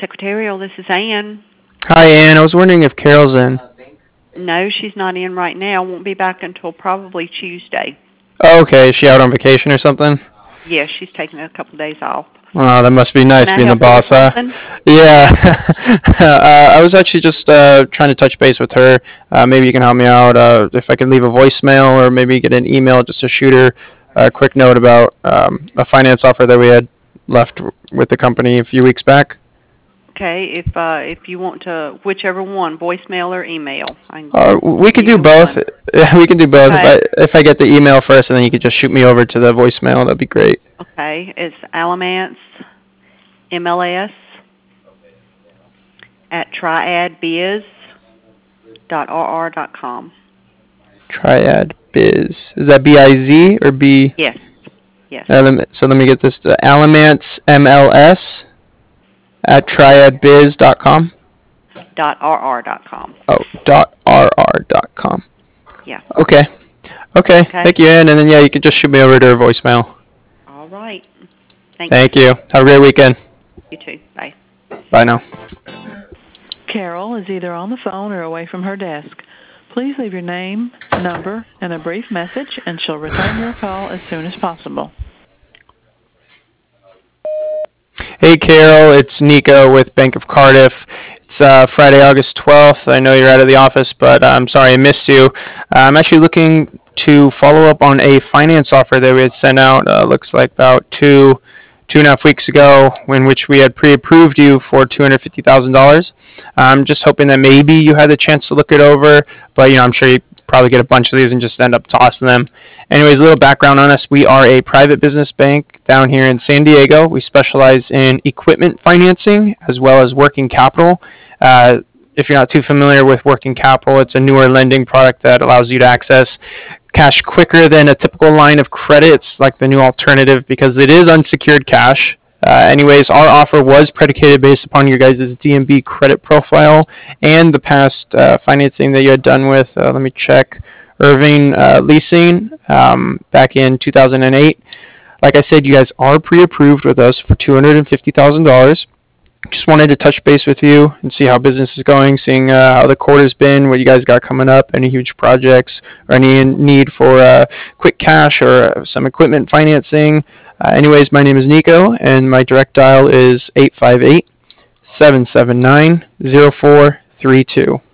Secretarial, this is Ann. Hi, Ann. I was wondering if Carol's in. No, she's not in right now. Won't be back until probably Tuesday. Oh, okay. Is she out on vacation or something? Yes, she's taking a couple days off. Oh, that must be Can nice I being the help her with boss, huh? something? Yeah. I was actually just trying to touch base with her. Maybe you can help me out. If I could leave a voicemail or maybe get an email just to shoot her a quick note about a finance offer that we had left with the company a few weeks back. Okay, if you want to, whichever one, voicemail or email. I can We could give do you both. one. We can do both. Okay. If I get the email first, and then you could just shoot me over to the voicemail, that'd be great. Okay, it's Alamance MLS at triadbiz.rr.com. Triad Biz. Is that B-I-Z or B? Yes, yes. So let me get this. Alamance MLS at triadbiz.com. .rr.com. Oh, .rr.com. Yeah. Okay. Okay. Okay. Thank you, Ann. And then, yeah, you could just shoot me over to her voicemail. All right. Thanks. Thank you. Have a great weekend. You too. Bye. Bye now. Carol is either on the phone or away from her desk. Please leave your name, number, and a brief message, and she'll return your call as soon as possible. Hey, Carol. It's Nico with Bank of Cardiff. It's Friday, August 12th. I know you're out of the office, but I'm sorry I missed you. I'm actually looking to follow up on a finance offer that we had sent out, looks like about two and a half weeks ago, in which we had pre-approved you for $250,000. I'm just hoping that maybe you had the chance to look it over, but I'm sure you probably get a bunch of these and just end up tossing them. Anyways, a little background on us. We are a private business bank down here in San Diego. We specialize in equipment financing as well as working capital. If you're not too familiar with working capital, it's a newer lending product that allows you to access cash quicker than a typical line of credit. It's like the new alternative because it is unsecured cash. Anyways, our offer was predicated based upon your guys' D&B credit profile and the past financing that you had done with, let me check, Irving Leasing back in 2008. Like I said, you guys are pre-approved with us for $250,000. Just wanted to touch base with you and see how business is going, seeing how the quarter's been, what you guys got coming up, any huge projects, or any need for quick cash or some equipment financing. Anyways, my name is Nico, and my direct dial is 858-779-0432.